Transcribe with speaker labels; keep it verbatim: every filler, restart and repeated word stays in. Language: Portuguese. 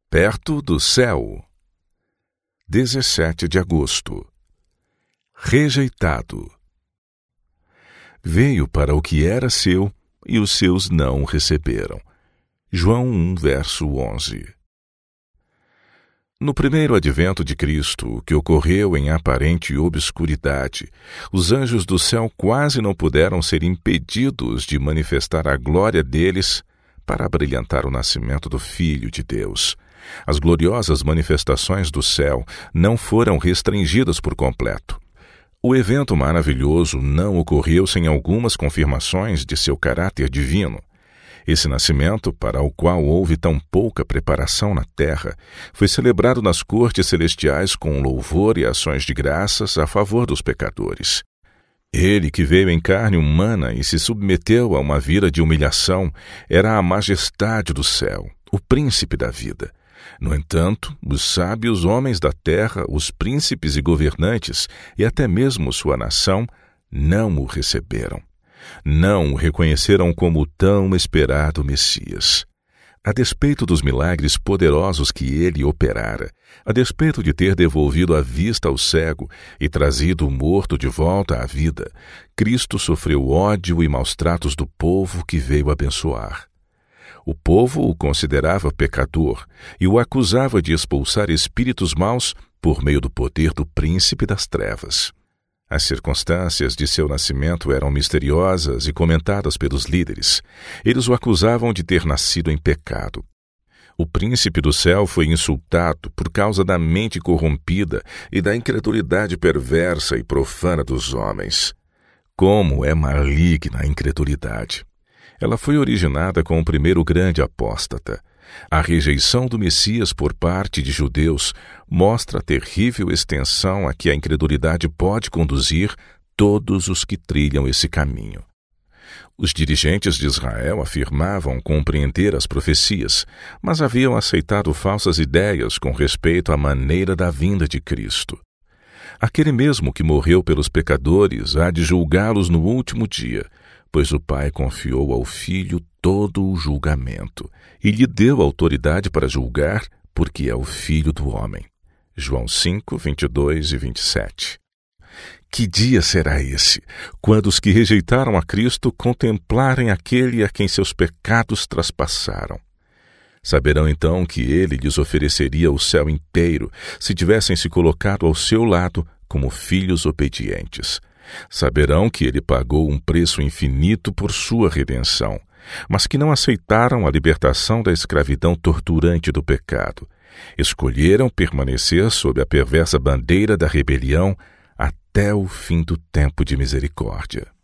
Speaker 1: Perto do céu. dezessete de agosto. Rejeitado. Veio para o que era seu, e os seus não o receberam. João um, verso onze. No primeiro advento de Cristo, que ocorreu em aparente obscuridade, os anjos do céu quase não puderam ser impedidos de manifestar a glória deles para abrilhantar o nascimento do Filho de Deus. As gloriosas manifestações do céu não foram restringidas por completo. O evento maravilhoso não ocorreu sem algumas confirmações de seu caráter divino. Esse nascimento, para o qual houve tão pouca preparação na terra, foi celebrado nas cortes celestiais com louvor e ações de graças a favor dos pecadores. Ele, que veio em carne humana e se submeteu a uma vida de humilhação, era a majestade do céu, o príncipe da vida. No entanto, os sábios homens da terra, os príncipes e governantes, e até mesmo sua nação, não o receberam. Não o reconheceram como o tão esperado Messias. A despeito dos milagres poderosos que ele operara, a despeito de ter devolvido a vista ao cego e trazido o morto de volta à vida, Cristo sofreu ódio e maus-tratos do povo que veio abençoar. O povo o considerava pecador e o acusava de expulsar espíritos maus por meio do poder do príncipe das trevas. As circunstâncias de seu nascimento eram misteriosas e comentadas pelos líderes. Eles o acusavam de ter nascido em pecado. O príncipe do céu foi insultado por causa da mente corrompida e da incredulidade perversa e profana dos homens. Como é maligna a incredulidade! Ela foi originada com o primeiro grande apóstata. A rejeição do Messias por parte de judeus mostra a terrível extensão a que a incredulidade pode conduzir todos os que trilham esse caminho. Os dirigentes de Israel afirmavam compreender as profecias, mas haviam aceitado falsas ideias com respeito à maneira da vinda de Cristo. Aquele mesmo que morreu pelos pecadores há de julgá-los no último dia, pois o Pai confiou ao Filho todo o julgamento e lhe deu autoridade para julgar, porque é o Filho do homem. João cinco, vinte e dois e vinte e sete. Que dia será esse, quando os que rejeitaram a Cristo contemplarem aquele a quem seus pecados traspassaram? Saberão então que ele lhes ofereceria o céu inteiro se tivessem se colocado ao seu lado como filhos obedientes. Saberão que ele pagou um preço infinito por sua redenção, mas que não aceitaram a libertação da escravidão torturante do pecado. Escolheram permanecer sob a perversa bandeira da rebelião até o fim do tempo de misericórdia.